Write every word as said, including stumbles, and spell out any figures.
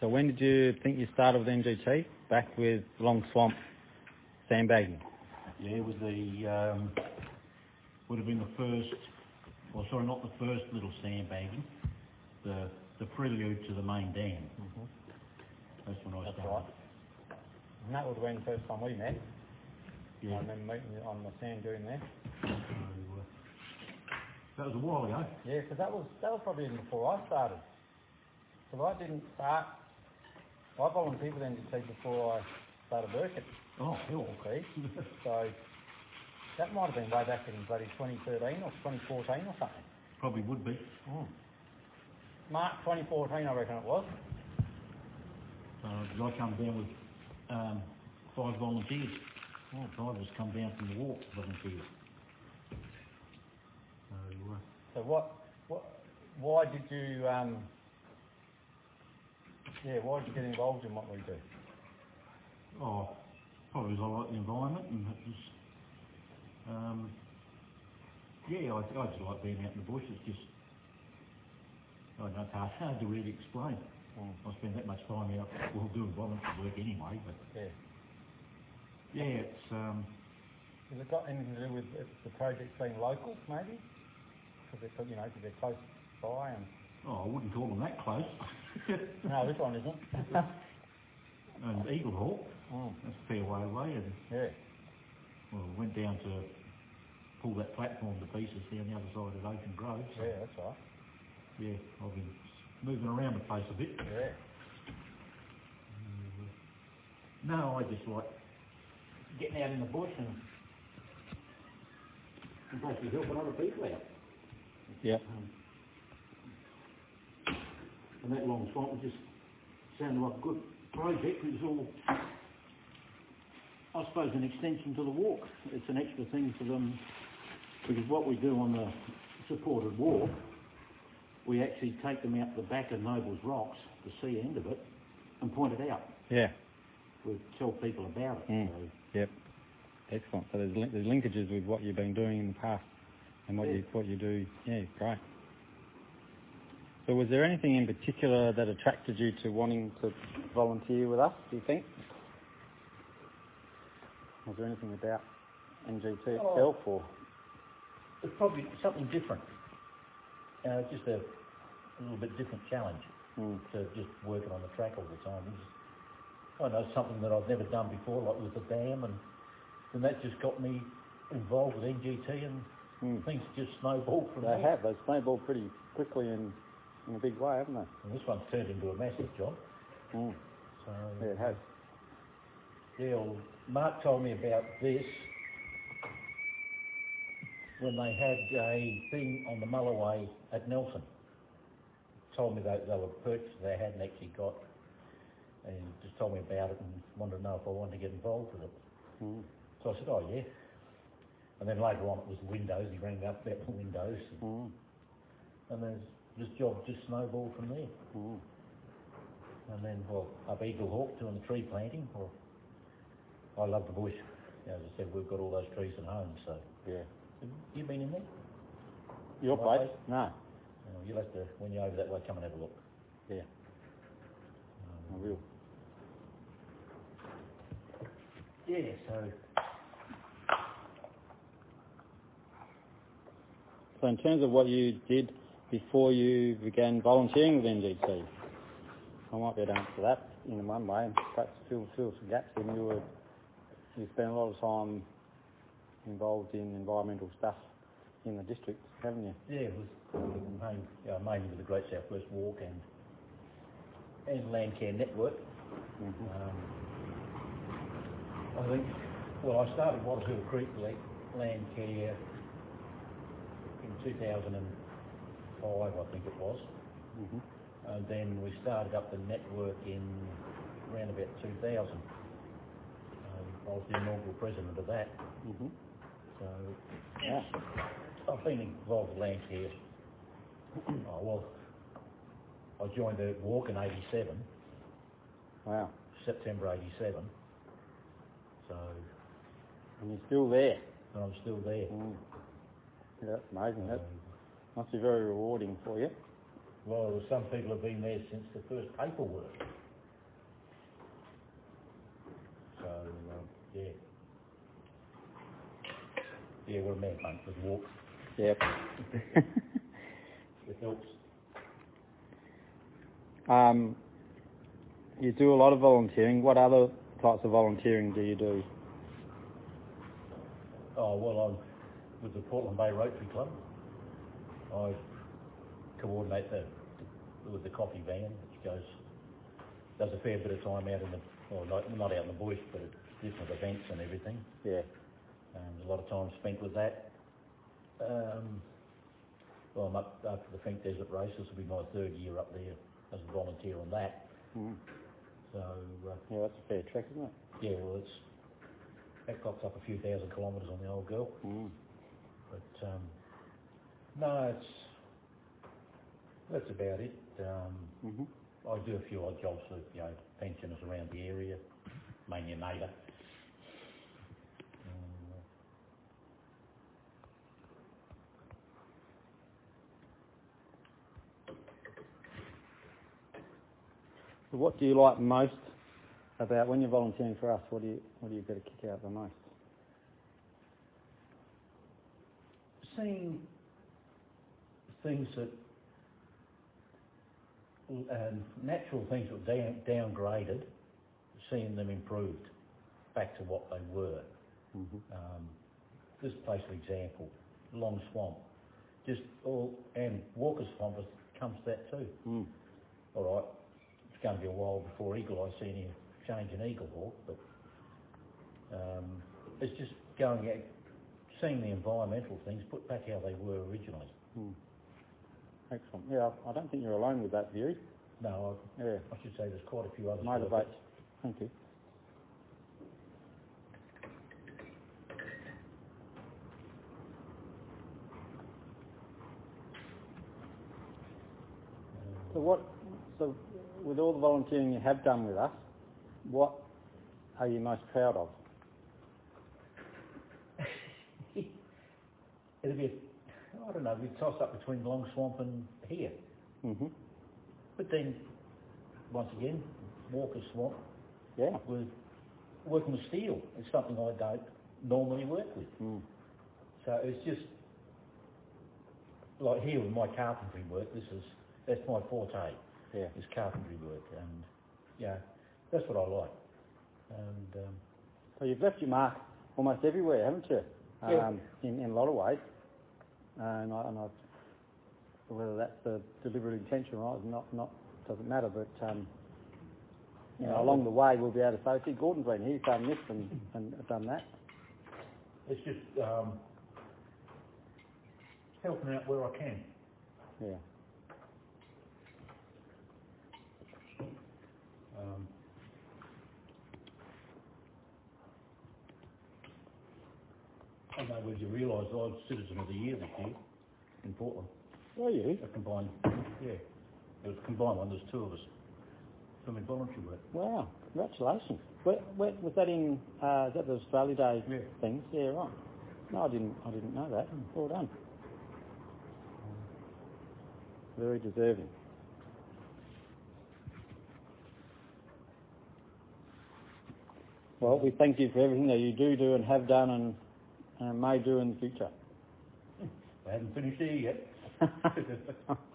So when did you think you started with N G T? Back with Long Swamp sandbagging? Yeah, it was the, um, would have been the first, well sorry, not the first little sandbagging, the the prelude to the main dam. Mm-hmm. That's when I That's started. right. And that would have been the first time we met. Yeah. I remember meeting you on the sand dune there. So, uh, that was a while ago. Yeah, because that was, that was probably even before I started. Because I didn't start, I volunteered with N G T before I started working. Oh, hell. Okay. So that might have been way back in bloody twenty thirteen or twenty fourteen or something. Probably would be. Mm. March twenty fourteen, I reckon it was. Uh, because I come down with um, five volunteers. Mm. Five of us come down from the walk, volunteers. So, uh, So what, what, why did you, um, yeah, why did you get involved in what we do? oh, probably because I like the environment and it was, um, yeah, I, I just like being out in the bush. It's just, I don't know, it's hard, hard to really explain. Mm. I spend that much time out, well, doing volunteer work anyway, but Yeah. yeah, it's, um, Has it got anything to do with it- the project being local, maybe? Because they're, you know, because they're close by and... oh, I wouldn't call them that close. No, this one isn't. And Eagle Hawk, Mm. that's a fair way away, and Yeah. well, went down to pull that platform to pieces down the other side of Ocean Grove. So, Yeah, that's right. yeah, I've been moving around the place a bit. Yeah. Mm, no, I just like getting out in the bush and, and basically helping other people out. Yeah. Um, and that Long Swamp just sounded like a good project. It was all, I suppose, an extension to the walk. It's an extra thing for them, because what we do on the supported walk, we actually take them out the back of Noble's Rocks, the sea end of it, and point it out. Yeah. We tell people about it. Mm. So, Yep. Excellent. So there's, lin- there's linkages with what you've been doing in the past and what Yeah. you what you do. Yeah, great. So was there anything in particular that attracted you to wanting to volunteer with us, do you think? Was there anything about N G T itself Oh. or? it's probably something different. Uh, just a, a little bit different challenge Mm. to just working on the track all the time. It was, I know, something that I've never done before, like with the dam, and, and that just got me involved with N G T, and Mm. things just snowballed from They there. have. They snowballed pretty quickly and in a big way, haven't they? And this one's turned into a massive job. Mm. So, Yeah, it has. yeah, well, Mark told me about this when they had a thing on the Mulloway at Nelson. Told me that they were purchased, they hadn't actually got, and he just told me about it and wanted to know if I wanted to get involved with it. Mm. So I said, oh yeah. And then later on it was windows, he rang me up about the windows. Mm. And then this job just snowballed from there. Mm. And then, well, up Eagle Hawk doing the tree planting. Well, I love the bush. As I said, we've got all those trees at home, so. Yeah. Have you been in there? Your My place? place? No. Oh, you'll have to, when you're over that way, come and have a look. Yeah. Um, I will. Yeah, so, So in terms of what you did before you began volunteering with N G T, I might be able to answer that in one way and perhaps fill, fill some gaps in. You were, you spent a lot of time involved in environmental stuff in the district, haven't you? yeah, it was mainly, yeah, mainly with the Great South West Walk and and Landcare Network. Mm-hmm. Um, I think, well, I started Waters Hill Creek Landcare in two thousand five, I think it was. Mm-hmm. And then we started up the network in around about two thousand. Um, I was the inaugural president of that. Mm-hmm. So, Yeah. I've been involved with Landcare. Oh, well, I joined the walk in eighty-seven, Wow. September eighty-seven. So, And you're still there. and I'm still there. Mm. Yeah, that's amazing. That Um, must be very rewarding for you. well, some people have been there since the first paperwork. Yeah. Yeah, we're a man hunt with walks. Yep. It helps. Um, you do a lot of volunteering. What other types of volunteering do you do? Oh, well, I'm with the Portland Bay Rotary Club. I coordinate the, with the coffee van, which goes, does a fair bit of time out in the, well, not, not out in the bush, but at different events and everything. Yeah. Um, there's a lot of time spent with that. Um, well, I'm up, up for the Fink Desert Race. This will be my third year up there as a volunteer on that. Mm. So, uh, Yeah, that's a fair trek, isn't it? yeah, well, it's, that clocks up a few thousand kilometres on the old girl. Mm. But, um, no, it's, that's about it. Um, Mm-hmm. I do a few odd jobs for, you know, pensioners around the area, mainly a neighbour. Um, So what do you like most about when you're volunteering for us? What do you what do you get a kick out the most? seeing things that, um, natural things that were down, downgraded, seeing them improved back to what they were. Mm-hmm. Um, this place, for example, Long Swamp, just all, and Walker's Swamp has comes to that too. Mm. All right, it's going to be a while before Eagle Eye see any change in Eagle Hawk, but um, it's just going out, seeing the environmental things put back how they were originally. Mm. Excellent. Yeah, I don't think you're alone with that view. No, I, Yeah. I should say there's quite a few others. Motivates. Thank you. So what? So with all the volunteering you have done with us, what are you most proud of? It'll be, I don't know, we toss up between Long Swamp and here. Mm-hmm. But then, once again, Walker's Swamp, Yeah. with working with steel is something I don't normally work with. Mm. So it's just, like here with my carpentry work, this is, that's my forte, Yeah. is carpentry work, and yeah, that's what I like. And um, So you've left your mark almost everywhere, haven't you? Yeah. Um, in, in a lot of ways. And, I, and I, whether that's the deliberate intention or not, not, not doesn't matter. But um, you know, No, along the way, we'll be able to say, see, Gordon's been here, he's done this and, and done that. it's just um, helping out where I can. Yeah. Um, I don't know whether you realise I was Citizen of the Year this year in Portland. Oh, you? A combined, yeah, it was a combined one. There's two of us doing voluntary work. Wow, congratulations. Where, where, was that in, uh, is that the Australia Day Yeah. things? Yeah, right. No, I didn't, I didn't know that. Well done. Very deserving. Well, we thank you for everything that you do do and have done and, and may do in the future. I haven't finished here yet.